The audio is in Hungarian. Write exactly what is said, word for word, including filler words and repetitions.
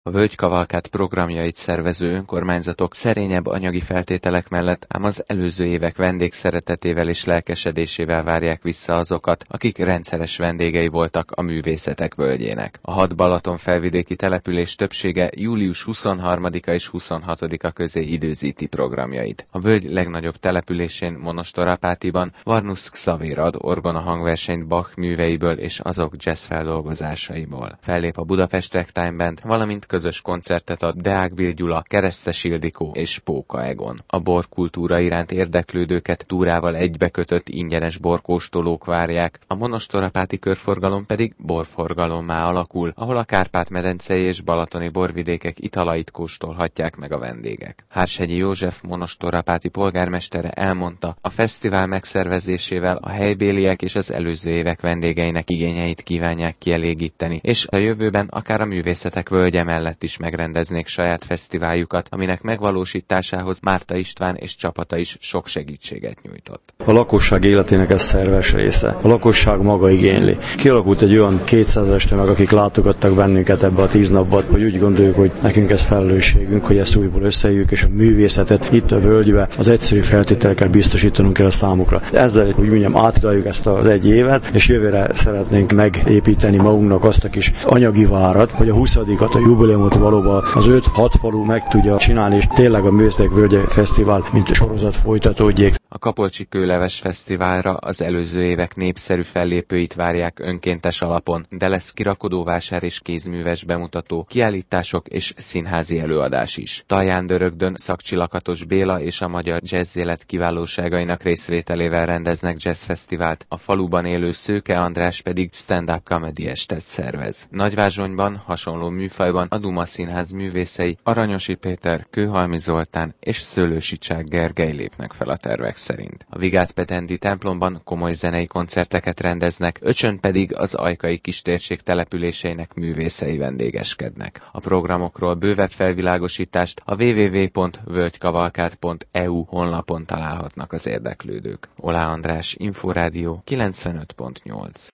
A völgykavalkád programjait szervező önkormányzatok szerényebb anyagi feltételek mellett ám az előző évek vendégszeretetével és lelkesedésével várják vissza azokat, akik rendszeres vendégei voltak a művészetek völgyének. A hat Balaton felvidéki település többsége július huszonharmadika és huszonhatodika közé időzíti programjait. A völgy legnagyobb településén, Monostorapátiban Varnus Xavér ad orgona hangversenyt Bach műveiből és azok jazz feldolgozásaiból. Fellép a Budapest Ragtime Band, valamint közös koncertet ad Deák Bill Gyula, Keresztes Ildikó és Póka Egon. A borkultúra iránt érdeklődőket túrával egybekötött ingyenes borkóstolók várják, a monostorapáti körforgalom pedig borforgalommá alakul, ahol a Kárpát-medencei és balatoni borvidékek italait kóstolhatják meg a vendégek. Hárshegyi József monostorapáti polgármestere elmondta, a fesztivál megszervezésével a helybéliek és az előző évek vendégeinek igényeit kívánják kielégíteni, és a jövőben akár a művészetek völgye mellett is megrendeznék saját fesztiváljukat, aminek megvalósításához Márta István és csapata is sok segítséget nyújtott. A lakosság életének ez szerves része. A lakosság maga igényli. Kialakult egy olyan kétszázas tömeg, akik látogattak bennünket ebbe a tíz napban, hogy úgy gondoljuk, hogy nekünk ez felelősségünk, hogy ezt újból összejöjjük, és a művészetet itt a völgybe az egyszerű feltételekkel biztosítanunk kell a számukra. Ezzel, hogy mondjam, átidaljuk ezt az egy évet, és jövőre szeretnénk megépíteni magunknak azt a kis anyagi várat, hogy a huszadikat, a jubileumot valóban az öt-hat falu meg tudja csinálni, és tényleg a Művészetek Völgye Fesztivál, mint sorozat folytatódjék. A Kapolcsi Kőleves Fesztiválra az előző évek népszerű fellépőit várják önkéntes alapon, de lesz kirakodóvásár és kézműves bemutató, kiállítások és színházi előadás is. Talján Dörögdön Szakcsi Lakatos Béla és a magyar jazzélet kiválóságainak részvételével rendeznek jazzfesztivált, a faluban élő Szőke András pedig stand-up comedy estet szervez. Nagyvázsonyban hasonló műfajban a Duma Színház művészei Aranyosi Péter, Kőhalmi Zoltán és Szőlősi Csák Gergely lépnek fel a tervek szerint. A Vigát-Petendi templomban komoly zenei koncerteket rendeznek, Öcsön pedig az Ajkai Kistérség településeinek művészei vendégeskednek. A programokról bővebb felvilágosítást a double-u double-u double-u pont völgykavalkád pont e u honlapon találhatnak az érdeklődők. Olá András, Inforádió kilencvenöt pont nyolc.